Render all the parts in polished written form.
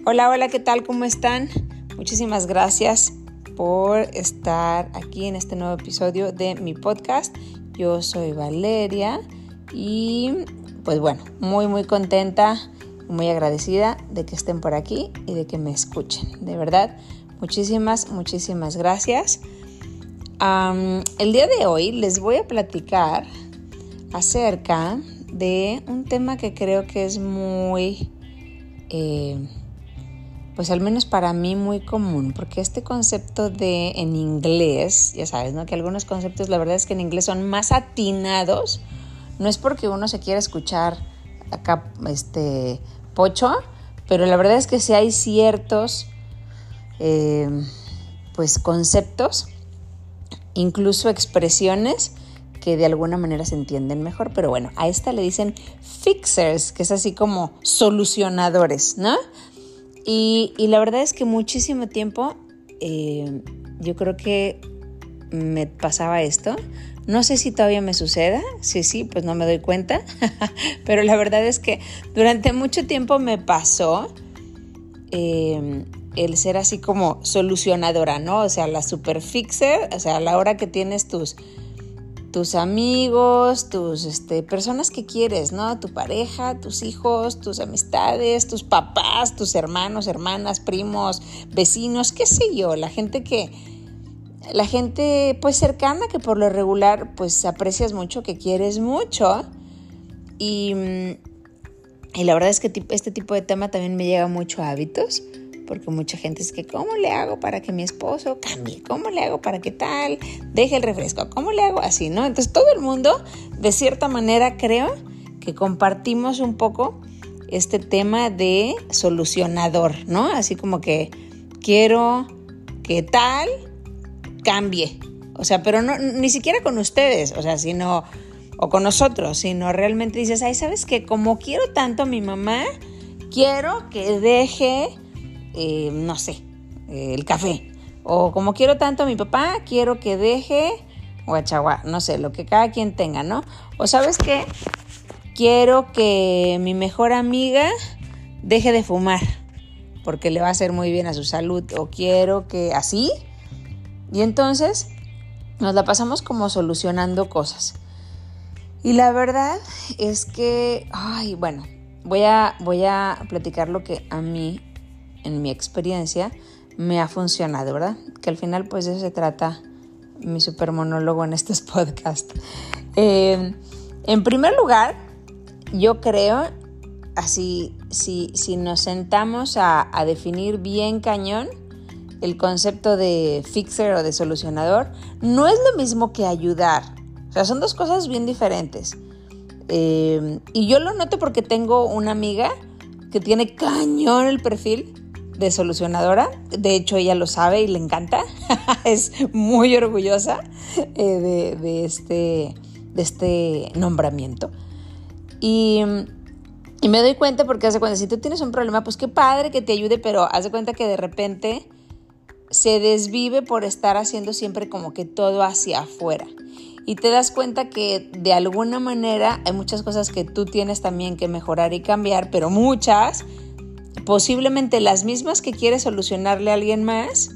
Hola, hola, ¿qué tal? ¿Cómo están? Muchísimas gracias por estar aquí en este nuevo episodio de mi podcast. Yo soy Valeria y pues bueno, muy contenta y muy agradecida de que estén por aquí y de que me escuchen. De verdad, muchísimas gracias. El día de hoy les voy a platicar acerca de un tema que creo que es muy, pues al menos para mí muy común, porque este concepto de en inglés, ya sabes, ¿no? Que algunos conceptos la verdad es que en inglés son más atinados, no es porque uno se quiera escuchar acá pocho, pero la verdad es que sí hay ciertos pues conceptos, incluso expresiones que de alguna manera se entienden mejor, pero bueno, a esta le dicen fixers, que es así como solucionadores, ¿no? Y la verdad es que muchísimo tiempo yo creo que me pasaba esto. No sé si todavía me suceda, sí, pues no me doy cuenta, pero la verdad es que durante mucho tiempo me pasó el ser así como solucionadora, ¿no? O sea, la super fixer, o sea, a la hora que tienes tus amigos, tus personas que quieres, ¿no? Tu pareja, tus hijos, tus amistades, tus papás, tus hermanos, hermanas, primos, vecinos, qué sé yo, la gente pues cercana que por lo regular pues aprecias mucho, que quieres mucho y la verdad es que este tipo de tema también me llega mucho a hábitos, porque mucha gente es que ¿cómo le hago para que mi esposo cambie? ¿Cómo le hago para que tal? Deje el refresco. ¿Cómo le hago así, no? Entonces todo el mundo, de cierta manera, creo que compartimos un poco este tema de solucionador, ¿no? Así como que quiero que tal cambie. O sea, pero no, ni siquiera con ustedes, o sea, sino, o con nosotros, sino realmente dices, ay, ¿sabes qué? Como quiero tanto a mi mamá, quiero que deje no sé, el café. O como quiero tanto a mi papá, quiero que deje guachaguá, no sé, lo que cada quien tenga, ¿no? O ¿sabes qué? Quiero que mi mejor amiga deje de fumar porque le va a hacer muy bien a su salud. O quiero que así. Y entonces nos la pasamos como solucionando cosas. Y la verdad es que, bueno, voy a platicar lo que a mí, en mi experiencia, me ha funcionado, ¿verdad? Que al final pues de eso se trata mi super monólogo en estos podcasts. En primer lugar, yo creo, así, si nos sentamos a definir bien cañón el concepto de fixer o de solucionador, no es lo mismo que ayudar. O sea, son dos cosas bien diferentes. Y yo lo noto porque tengo una amiga que tiene cañón el perfil de solucionadora. De hecho, ella lo sabe y le encanta. Es muy orgullosa de este nombramiento. Y me doy cuenta porque haz de cuenta, si tú tienes un problema, pues qué padre que te ayude, pero haz de cuenta que de repente se desvive por estar haciendo siempre como que todo hacia afuera. Y te das cuenta que de alguna manera hay muchas cosas que tú tienes también que mejorar y cambiar, pero muchas, posiblemente las mismas que quieres solucionarle a alguien más,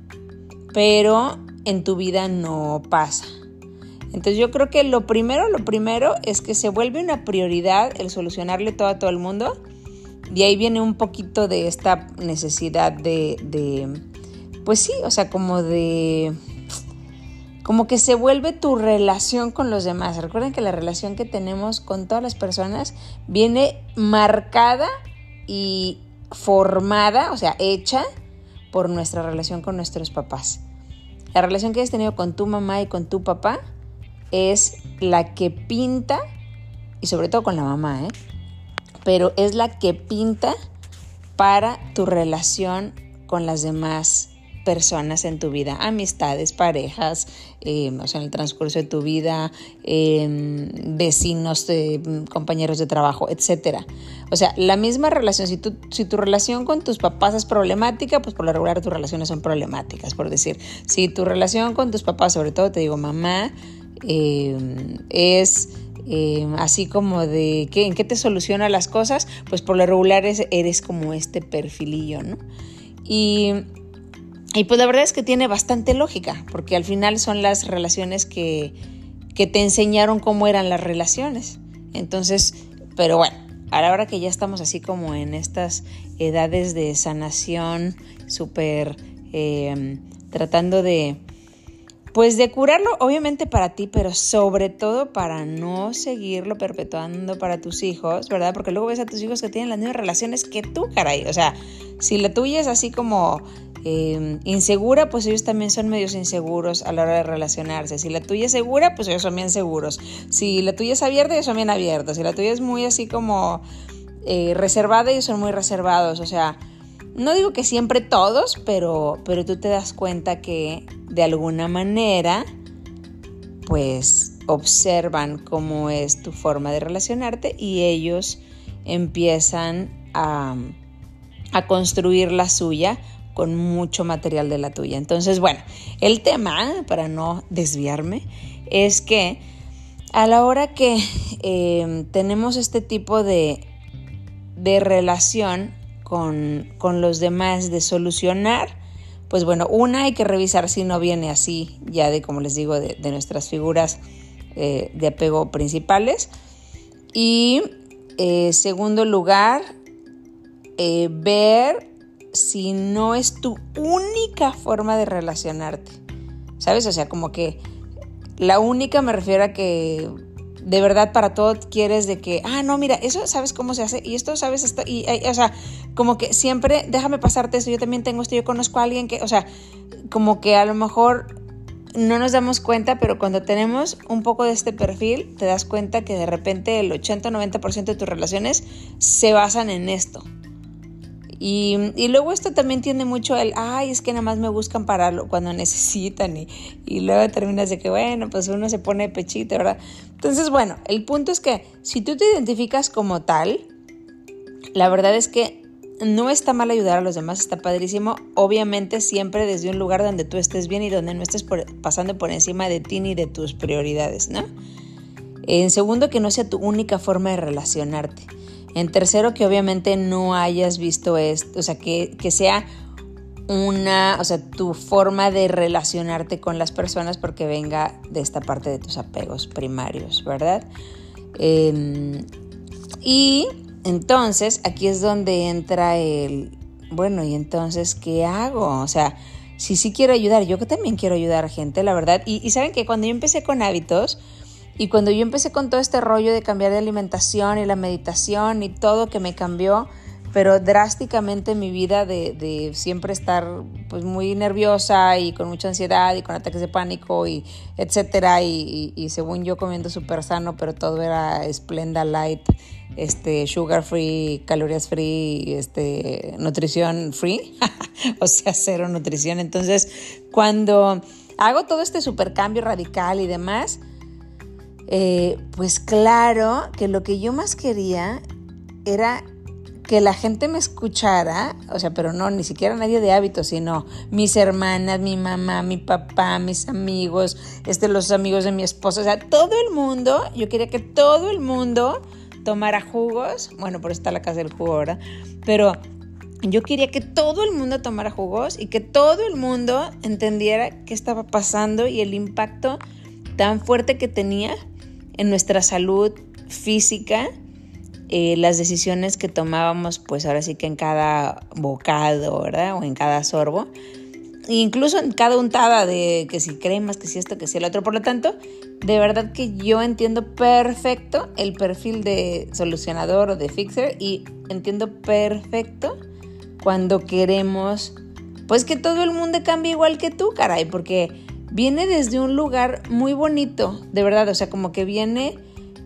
pero en tu vida no pasa. Entonces yo creo que lo primero es que se vuelve una prioridad el solucionarle todo a todo el mundo. Y ahí viene un poquito de esta necesidad de pues sí, o sea, como que se vuelve tu relación con los demás. Recuerden que la relación que tenemos con todas las personas viene marcada y formada, o sea, hecha por nuestra relación con nuestros papás. La relación que hayas tenido con tu mamá y con tu papá es la que pinta, y sobre todo con la mamá, pero es la que pinta para tu relación con las demás personas en tu vida, amistades, parejas, o sea, en el transcurso de tu vida, vecinos, compañeros de trabajo, etcétera. O sea, la misma relación, si tu relación con tus papás es problemática, pues por lo regular tus relaciones son problemáticas, por decir. Si tu relación con tus papás, sobre todo te digo mamá, es así como de en qué te soluciona las cosas, pues por lo regular eres como este perfilillo, ¿no? Y pues la verdad es que tiene bastante lógica, porque al final son las relaciones que te enseñaron cómo eran las relaciones. Entonces, pero bueno, a la hora que ya estamos así como en estas edades de sanación, súper tratando de curarlo, obviamente para ti, pero sobre todo para no seguirlo perpetuando para tus hijos, ¿verdad? Porque luego ves a tus hijos que tienen las mismas relaciones que tú, caray. O sea, si la tuya es así como insegura, pues ellos también son medios inseguros a la hora de relacionarse. Si la tuya es segura, pues ellos son bien seguros. Si la tuya es abierta, ellos son bien abiertos. Si la tuya es muy así como reservada, ellos son muy reservados. O sea, no digo que siempre todos, pero tú te das cuenta que de alguna manera pues observan cómo es tu forma de relacionarte y ellos empiezan a construir la suya con mucho material de la tuya. Entonces, bueno, el tema, para no desviarme, es que a la hora que tenemos este tipo de relación con los demás, de solucionar, pues bueno, hay que revisar si no viene así, ya de, como les digo, de nuestras figuras de apego principales. Y segundo lugar, ver si no es tu única forma de relacionarte, ¿sabes? O sea, como que la única, me refiero a que de verdad para todo quieres de que, no, mira, eso sabes cómo se hace y esto sabes esto, o sea, como que siempre déjame pasarte esto, yo también tengo esto, yo conozco a alguien que, o sea, como que a lo mejor no nos damos cuenta, pero cuando tenemos un poco de este perfil, te das cuenta que de repente el 80-90% de tus relaciones se basan en esto. Y luego esto también tiene mucho es que nada más me buscan para cuando necesitan y luego terminas de que, bueno, pues uno se pone pechito, ¿verdad? Entonces, bueno, el punto es que si tú te identificas como tal, la verdad es que no está mal ayudar a los demás, está padrísimo, obviamente siempre desde un lugar donde tú estés bien y donde no estés pasando por encima de ti ni de tus prioridades, ¿no? En segundo, que no sea tu única forma de relacionarte. En tercero, que obviamente no hayas visto esto, o sea, que sea tu forma de relacionarte con las personas porque venga de esta parte de tus apegos primarios, ¿verdad? Y entonces aquí es donde entra ¿y entonces qué hago? O sea, sí quiero ayudar, yo que también quiero ayudar a gente, la verdad. Y saben que cuando yo empecé con hábitos, y cuando yo empecé con todo este rollo de cambiar de alimentación y la meditación y todo que me cambió, pero drásticamente mi vida de siempre estar pues muy nerviosa y con mucha ansiedad y con ataques de pánico y etcétera, y según yo comiendo súper sano, pero todo era Splenda Light, sugar free, calorías free, nutrición free, o sea, cero nutrición. Entonces, cuando hago todo este súper cambio radical y demás, pues claro que lo que yo más quería era que la gente me escuchara, o sea, pero no, ni siquiera nadie de hábitos, sino mis hermanas, mi mamá, mi papá, mis amigos, los amigos de mi esposo, o sea, todo el mundo, yo quería que todo el mundo tomara jugos, bueno, por eso está la casa del jugo, ¿verdad? Pero yo quería que todo el mundo tomara jugos y que todo el mundo entendiera qué estaba pasando y el impacto tan fuerte que tenía en nuestra salud física, las decisiones que tomábamos, pues ahora sí que en cada bocado, ¿verdad? O en cada sorbo, e incluso en cada untada de que si cremas, que si esto, que si el otro. Por lo tanto, de verdad que yo entiendo perfecto el perfil de solucionador o de fixer y entiendo perfecto cuando queremos, pues que todo el mundo cambie igual que tú, caray, porque viene desde un lugar muy bonito, de verdad, o sea, como que viene,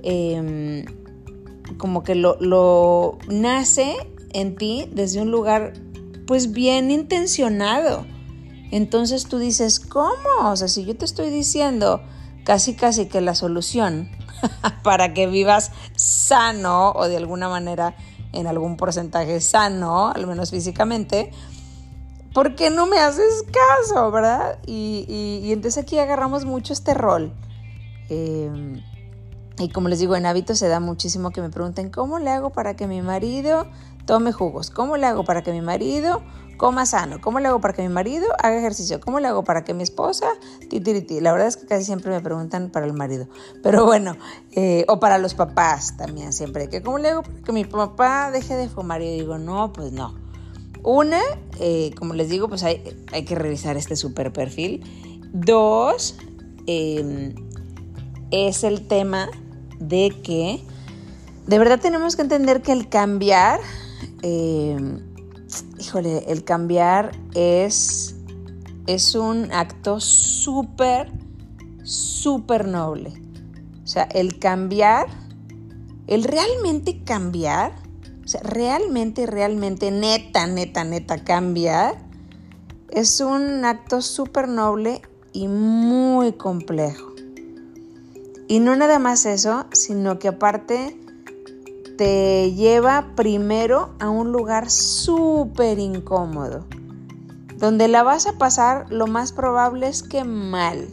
como que lo nace en ti desde un lugar, pues bien intencionado. Entonces tú dices, ¿cómo? O sea, si yo te estoy diciendo casi que la solución para que vivas sano o de alguna manera en algún porcentaje sano, al menos físicamente, ¿por qué no me haces caso, verdad? Y entonces aquí agarramos mucho este rol. Y como les digo, en hábitos se da muchísimo que me pregunten, ¿cómo le hago para que mi marido tome jugos? ¿Cómo le hago para que mi marido coma sano? ¿Cómo le hago para que mi marido haga ejercicio? ¿Cómo le hago para que mi esposa? Titiriti. La verdad es que casi siempre me preguntan para el marido. Pero bueno, o para los papás también siempre. ¿Cómo le hago para que mi papá deje de fumar? Y yo digo, no, pues no. Una, como les digo, pues hay que revisar este super perfil. Dos, es el tema de que de verdad tenemos que entender que el cambiar, el cambiar es un acto súper, súper noble. O sea, el cambiar, el realmente cambiar, o sea, realmente, neta cambiar, es un acto súper noble y muy complejo. Y no nada más eso, sino que aparte te lleva primero a un lugar súper incómodo, donde la vas a pasar lo más probable es que mal.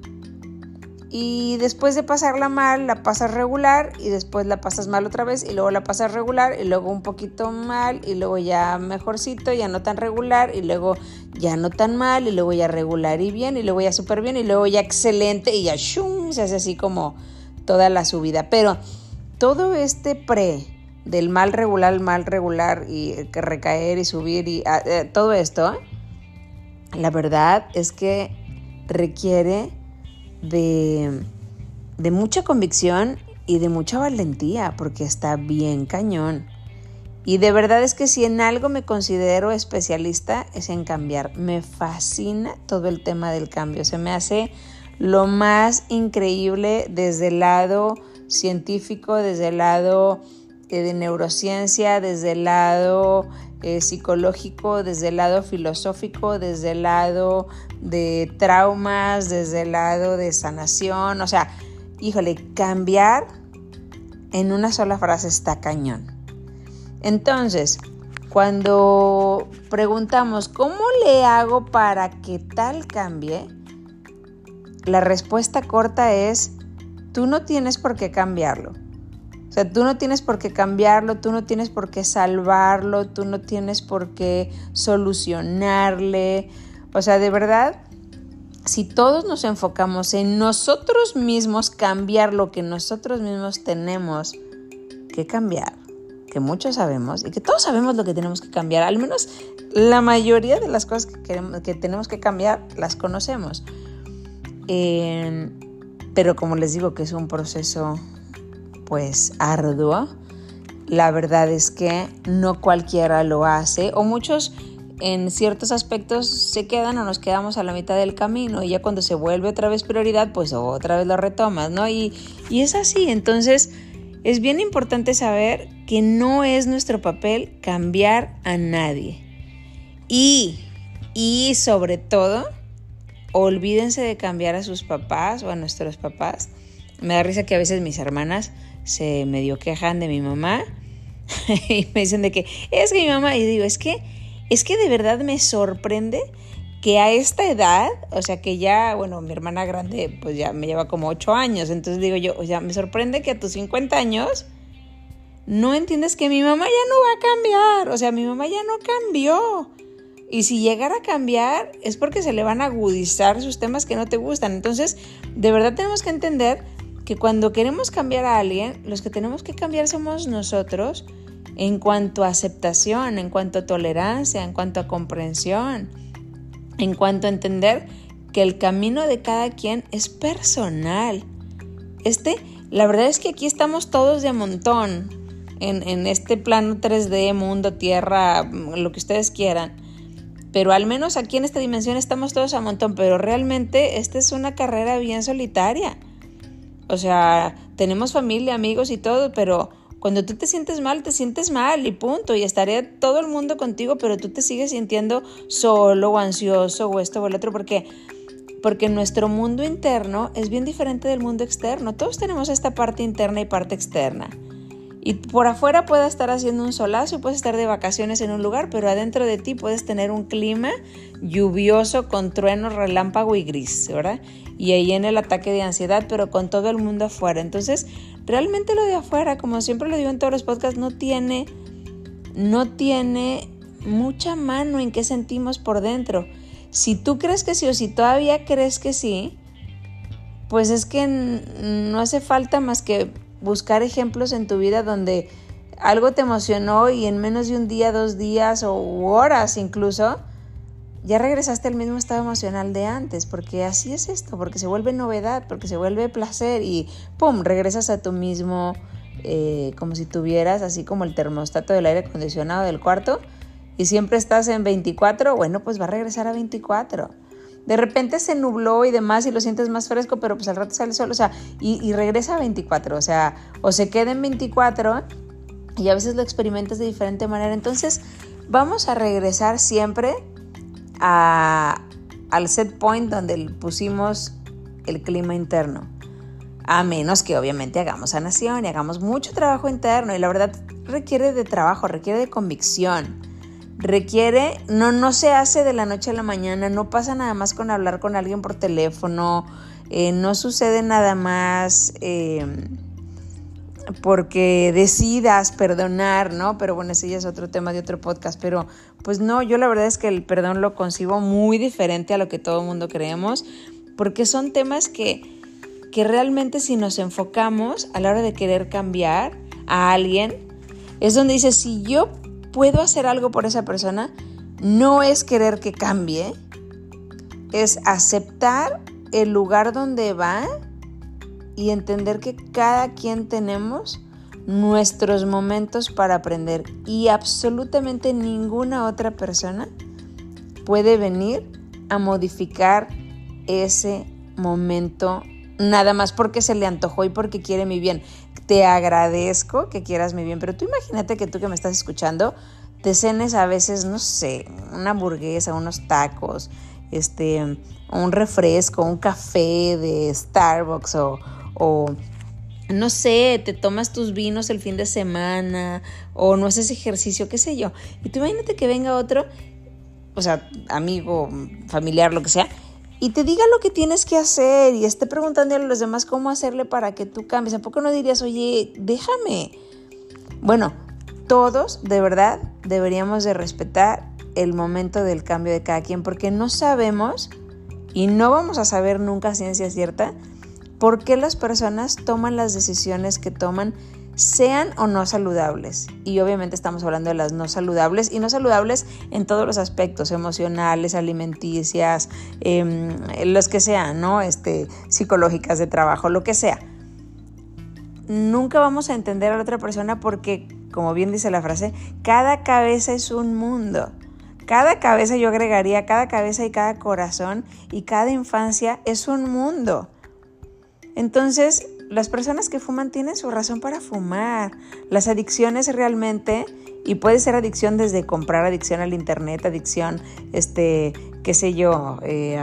Y después de pasarla mal, la pasas regular y después la pasas mal otra vez y luego la pasas regular y luego un poquito mal y luego ya mejorcito, ya no tan regular y luego ya no tan mal y luego ya regular y bien y luego ya súper bien y luego ya excelente y ya ¡shum! Se hace así como toda la subida. Pero todo este del mal regular y recaer y subir y todo esto, la verdad es que requiere de mucha convicción y de mucha valentía, porque está bien cañón. Y de verdad es que si en algo me considero especialista es en cambiar. Me fascina todo el tema del cambio. Se me hace lo más increíble desde el lado científico, desde el lado de neurociencia, desde el lado psicológico, desde el lado filosófico, desde el lado de traumas, desde el lado de sanación. O sea, cambiar en una sola frase está cañón. Entonces, cuando preguntamos ¿cómo le hago para que tal cambie? La respuesta corta es tú no tienes por qué cambiarlo. O sea, tú no tienes por qué cambiarlo, tú no tienes por qué salvarlo, tú no tienes por qué solucionarle. O sea, de verdad, si todos nos enfocamos en nosotros mismos cambiar lo que nosotros mismos tenemos que cambiar, que muchos sabemos y que todos sabemos lo que tenemos que cambiar, al menos la mayoría de las cosas que tenemos que cambiar las conocemos. Pero como les digo que es un proceso pues arduo, la verdad es que no cualquiera lo hace o muchos en ciertos aspectos se quedan o nos quedamos a la mitad del camino y ya cuando se vuelve otra vez prioridad pues otra vez lo retomas, ¿no? Y es así. Entonces es bien importante saber que no es nuestro papel cambiar a nadie y sobre todo olvídense de cambiar a sus papás o a nuestros papás. Me da risa que a veces mis hermanas se medio quejan de mi mamá y me dicen de que es que mi mamá, y digo, es que de verdad me sorprende que a esta edad, o sea que ya, bueno, mi hermana grande pues ya me lleva como 8 años, entonces digo yo, o sea, me sorprende que a tus 50 años no entiendes que mi mamá ya no va a cambiar, o sea, mi mamá ya no cambió. Y si llegara a cambiar es porque se le van a agudizar sus temas que no te gustan. Entonces, de verdad tenemos que entender que cuando queremos cambiar a alguien, los que tenemos que cambiar somos nosotros en cuanto a aceptación, en cuanto a tolerancia, en cuanto a comprensión, en cuanto a entender que el camino de cada quien es personal. La verdad es que aquí estamos todos de a montón, en este plano 3D, mundo, tierra, lo que ustedes quieran. Pero al menos aquí en esta dimensión estamos todos a montón, pero realmente esta es una carrera bien solitaria. O sea, tenemos familia, amigos y todo, pero cuando tú te sientes mal y punto. Y estaría todo el mundo contigo, pero tú te sigues sintiendo solo o ansioso o esto o el otro, porque nuestro mundo interno es bien diferente del mundo externo. Todos tenemos esta parte interna y parte externa. Y por afuera puedes estar haciendo un solazo, puedes estar de vacaciones en un lugar, pero adentro de ti puedes tener un clima lluvioso con truenos, relámpago y gris, ¿verdad? Y ahí en el ataque de ansiedad, pero con todo el mundo afuera. Entonces, realmente lo de afuera, como siempre lo digo en todos los podcasts, no tiene mucha mano en qué sentimos por dentro. Si tú crees que sí o si todavía crees que sí, pues es que no hace falta más que buscar ejemplos en tu vida donde algo te emocionó y en menos de un día, 2 días o horas incluso, ya regresaste al mismo estado emocional de antes, porque así es esto, porque se vuelve novedad, porque se vuelve placer y ¡pum!, regresas a tu mismo, como si tuvieras así como el termostato del aire acondicionado del cuarto y siempre estás en 24, bueno, pues va a regresar a 24. De repente se nubló y demás y lo sientes más fresco, pero pues al rato sale el sol, o sea, y regresa a 24, o sea, o se queda en 24 y a veces lo experimentas de diferente manera. Entonces vamos a regresar siempre al set point donde pusimos el clima interno, a menos que obviamente hagamos sanación y hagamos mucho trabajo interno, y la verdad requiere de trabajo, requiere de convicción, no se hace de la noche a la mañana, no pasa nada más con hablar con alguien por teléfono, no sucede nada más porque decidas perdonar, ¿no? Pero bueno, ese ya es otro tema de otro podcast, pero pues no, yo la verdad es que el perdón lo concibo muy diferente a lo que todo el mundo creemos, porque son temas que realmente si nos enfocamos a la hora de querer cambiar a alguien, es donde dices, si yo puedo hacer algo por esa persona, no es querer que cambie, es aceptar el lugar donde va y entender que cada quien tenemos nuestros momentos para aprender y absolutamente ninguna otra persona puede venir a modificar ese momento nada más porque se le antojó y porque quiere mi bien. Te agradezco que quieras mi bien, pero tú imagínate que tú que me estás escuchando te cenes a veces, no sé, una hamburguesa, unos tacos, un refresco, un café de Starbucks o no sé, te tomas tus vinos el fin de semana o no haces ejercicio, qué sé yo. Y tú imagínate que venga otro, o sea, amigo, familiar, lo que sea, y te diga lo que tienes que hacer y esté preguntándole a los demás cómo hacerle para que tú cambies. ¿A poco no dirías, oye, déjame? Bueno, todos de verdad deberíamos de respetar el momento del cambio de cada quien, porque no sabemos y no vamos a saber nunca a ciencia cierta por qué las personas toman las decisiones que toman, sean o no saludables. Y obviamente estamos hablando de las no saludables, y no saludables en todos los aspectos, emocionales, alimenticias, los que sean, ¿no? Psicológicas, de trabajo, lo que sea. Nunca vamos a entender a la otra persona porque, como bien dice la frase, cada cabeza es un mundo. Cada cabeza, yo agregaría, cada cabeza y cada corazón y cada infancia es un mundo. Entonces, las personas que fuman tienen su razón para fumar. Las adicciones realmente, y puede ser adicción desde comprar, adicción al internet, adicción, qué sé yo,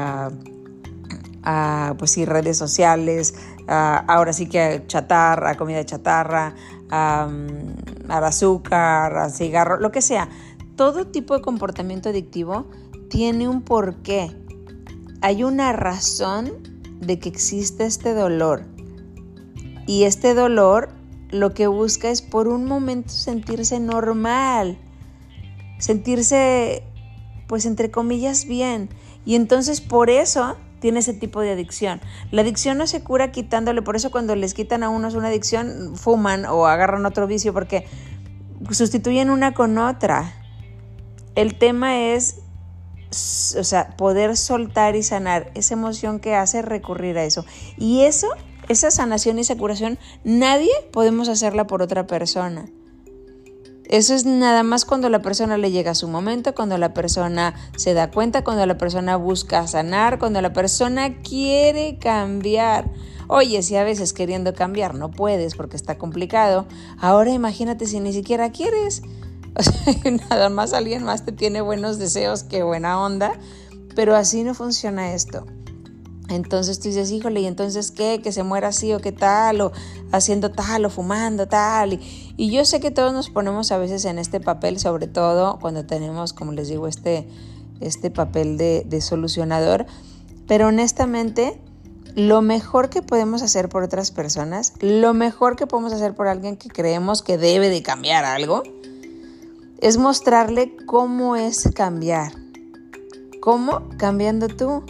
pues sí, redes sociales, ahora sí que a chatarra, a comida chatarra, al azúcar, al cigarro, lo que sea. Todo tipo de comportamiento adictivo tiene un porqué. Hay una razón de que existe este dolor. Y este dolor lo que busca es por un momento sentirse normal, sentirse, pues entre comillas, bien. Y entonces por eso tiene ese tipo de adicción. La adicción no se cura quitándole, por eso cuando les quitan a unos una adicción, fuman o agarran otro vicio porque sustituyen una con otra. El tema es, o sea, poder soltar y sanar esa emoción que hace recurrir a eso. Y esa sanación y esa curación, nadie podemos hacerla por otra persona. Eso es nada más cuando la persona le llega a su momento, cuando la persona se da cuenta, cuando la persona busca sanar, cuando la persona quiere cambiar. Oye, si a veces queriendo cambiar no puedes porque está complicado, ahora imagínate si ni siquiera quieres. O sea, nada más alguien más te tiene buenos deseos, qué buena onda, pero así no funciona esto. Entonces tú dices, híjole, ¿y entonces qué? ¿Que se muera así o qué tal? O haciendo tal o fumando tal. Y yo sé que todos nos ponemos a veces en este papel, sobre todo cuando tenemos, como les digo, este papel de solucionador. Pero honestamente, lo mejor que podemos hacer por otras personas, lo mejor que podemos hacer por alguien que creemos que debe de cambiar algo, es mostrarle cómo es cambiar. ¿Cómo? Cambiando tú.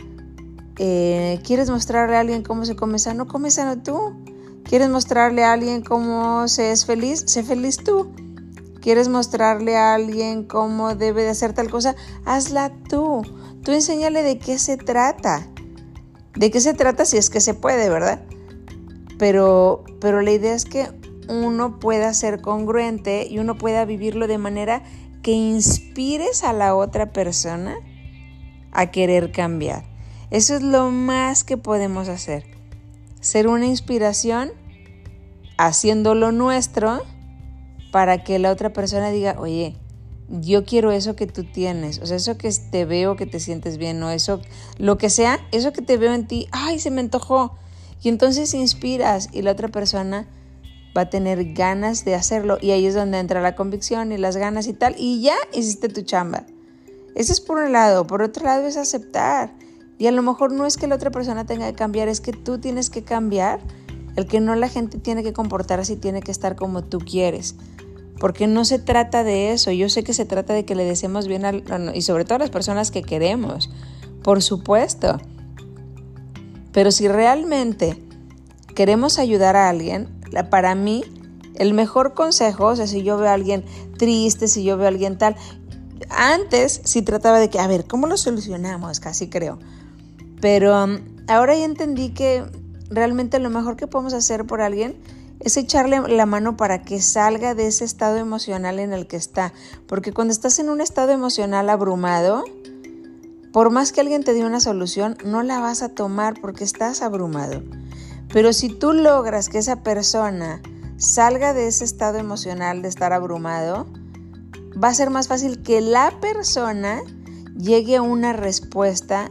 ¿Quieres mostrarle a alguien cómo se come sano? Come sano tú. ¿Quieres mostrarle a alguien cómo se es feliz? Sé feliz tú. ¿Quieres mostrarle a alguien cómo debe de hacer tal cosa? Hazla tú. Tú enséñale de qué se trata. ¿De qué se trata? Si es que se puede, ¿verdad? Pero la idea es que uno pueda ser congruente y uno pueda vivirlo de manera que inspires a la otra persona a querer cambiar. Eso es lo más que podemos hacer. Ser una inspiración haciéndolo nuestro para que la otra persona diga, oye, yo quiero eso que tú tienes, o sea, eso que te veo que te sientes bien, o eso, lo que sea, eso que te veo en ti, ¡ay, se me antojó! Y entonces inspiras y la otra persona va a tener ganas de hacerlo y ahí es donde entra la convicción y las ganas y tal, y ya hiciste tu chamba. Eso es por un lado. Por otro lado es aceptar. Y a lo mejor no es que la otra persona tenga que cambiar, es que tú tienes que cambiar. El que no la gente tiene que comportarse y tiene que estar como tú quieres. Porque no se trata de eso. Yo sé que se trata de que le deseemos bien y sobre todo a las personas que queremos. Por supuesto. Pero si realmente queremos ayudar a alguien, para mí, el mejor consejo, o sea, si yo veo a alguien triste, si yo veo a alguien tal, antes sí trataba de que, a ver, ¿cómo lo solucionamos? Casi creo. Pero ahora ya entendí que realmente lo mejor que podemos hacer por alguien es echarle la mano para que salga de ese estado emocional en el que está. Porque cuando estás en un estado emocional abrumado, por más que alguien te dé una solución, no la vas a tomar porque estás abrumado. Pero si tú logras que esa persona salga de ese estado emocional de estar abrumado, va a ser más fácil que la persona llegue a una respuesta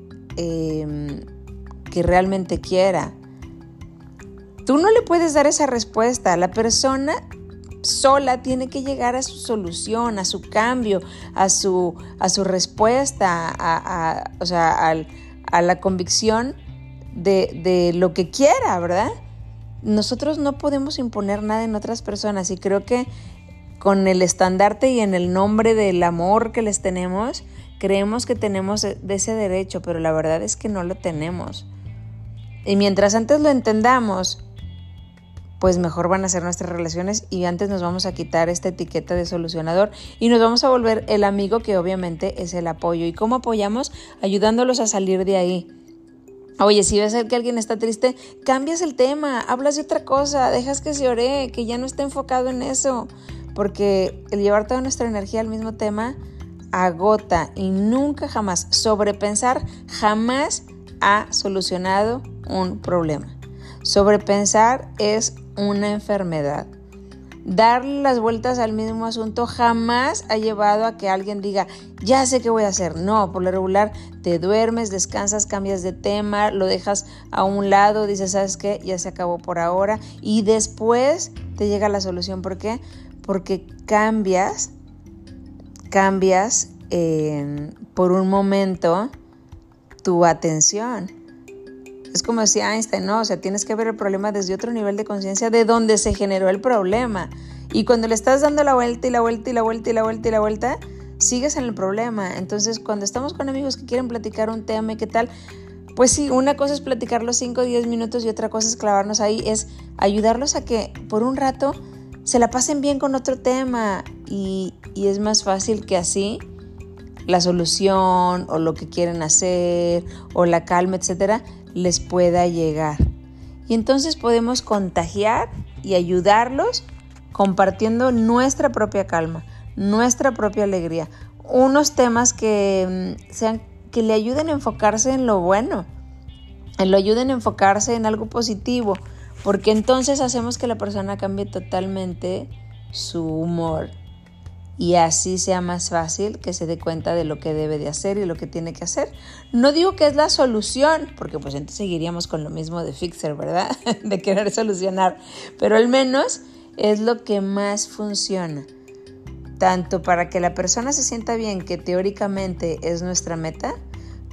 que realmente quiera. Tú no le puedes dar esa respuesta. La persona sola tiene que llegar a su solución, a su cambio, a su respuesta, a la convicción de lo que quiera, ¿verdad? Nosotros no podemos imponer nada en otras personas y creo que con el estandarte y en el nombre del amor que les tenemos, creemos que tenemos de ese derecho, pero la verdad es que no lo tenemos. Y mientras antes lo entendamos, pues mejor van a ser nuestras relaciones y antes nos vamos a quitar esta etiqueta de solucionador y nos vamos a volver el amigo que obviamente es el apoyo. ¿Y cómo apoyamos? Ayudándolos a salir de ahí. Oye, si ves que alguien está triste, cambias el tema, hablas de otra cosa, dejas que se ore, que ya no esté enfocado en eso. Porque el llevar toda nuestra energía al mismo tema agota y nunca jamás, sobrepensar jamás ha solucionado un problema. Sobrepensar es una enfermedad. Darle las vueltas al mismo asunto jamás ha llevado a que alguien diga, ya sé qué voy a hacer. No, por lo regular te duermes, descansas, cambias de tema, lo dejas a un lado, dices, ¿sabes qué? Ya se acabó por ahora. Y después te llega la solución. ¿Por qué? Porque cambias por un momento tu atención. Es como decía Einstein, ¿no? O sea, tienes que ver el problema desde otro nivel de conciencia de donde se generó el problema. Y cuando le estás dando la vuelta y la vuelta y la vuelta y la vuelta y la vuelta, sigues en el problema. Entonces, cuando estamos con amigos que quieren platicar un tema y qué tal, pues sí, una cosa es platicarlo 5 o 10 minutos y otra cosa es clavarnos ahí, es ayudarlos a que por un rato se la pasen bien con otro tema y es más fácil que así la solución o lo que quieren hacer o la calma, etcétera, les pueda llegar. Y entonces podemos contagiar y ayudarlos compartiendo nuestra propia calma, nuestra propia alegría, unos temas que le ayuden a enfocarse en lo bueno, lo ayuden a enfocarse en algo positivo, porque entonces hacemos que la persona cambie totalmente su humor y así sea más fácil que se dé cuenta de lo que debe de hacer y lo que tiene que hacer. No digo que es la solución, porque pues entonces seguiríamos con lo mismo de fixer, ¿verdad? De querer solucionar, pero al menos es lo que más funciona, tanto para que la persona se sienta bien, que teóricamente es nuestra meta,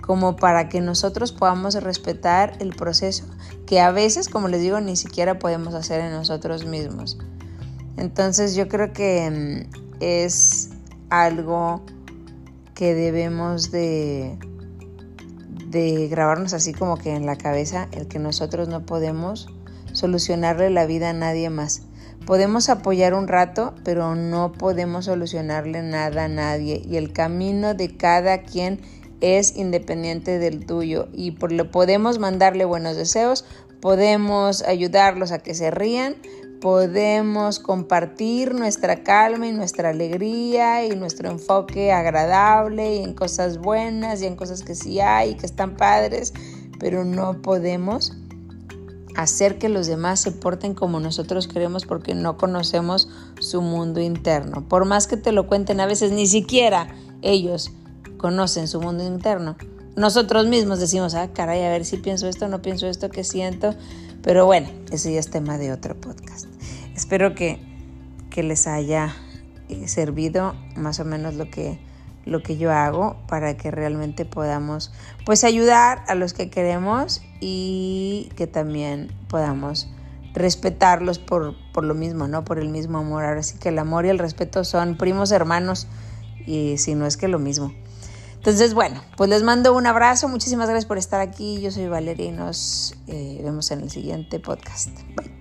como para que nosotros podamos respetar el proceso que a veces, como les digo, ni siquiera podemos hacer en nosotros mismos. Entonces yo creo que es algo que debemos de grabarnos así como que en la cabeza, el que nosotros no podemos solucionarle la vida a nadie más. Podemos apoyar un rato, pero no podemos solucionarle nada a nadie, y el camino de cada quien es independiente del tuyo, y podemos mandarle buenos deseos, podemos ayudarlos a que se rían, podemos compartir nuestra calma y nuestra alegría y nuestro enfoque agradable y en cosas buenas y en cosas que sí hay y que están padres, pero no podemos hacer que los demás se porten como nosotros queremos, porque no conocemos su mundo interno. Por más que te lo cuenten, a veces ni siquiera ellos conocen su mundo interno. Nosotros mismos decimos, caray, a ver si pienso esto, no pienso esto, ¿qué siento? Pero bueno, ese ya es tema de otro podcast. Espero que les haya servido más o menos lo que yo hago, para que realmente podamos pues ayudar a los que queremos, y que también podamos respetarlos por lo mismo, ¿no? Por el mismo amor. Ahora sí que el amor y el respeto son primos hermanos, y si no es que lo mismo. Entonces, bueno, pues les mando un abrazo. Muchísimas gracias por estar aquí. Yo soy Valeria y nos vemos en el siguiente podcast. Bye.